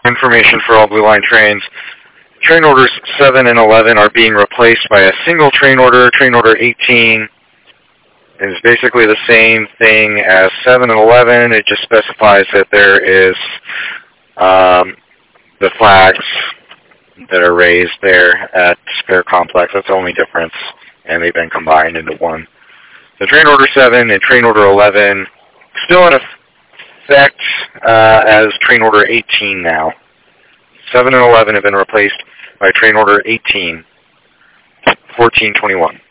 Information for all Blue Line trains. Train orders 7 and 11 are being replaced by a single train order. Train order 18 is basically the same thing as 7 and 11. It just specifies that there is the flags that are raised there at their complex. That's the only difference, and they've been combined into one. So train order 7 and train order 11 still in effect as train order 18 now. 7 and 11 have been replaced by train order 18, 1421.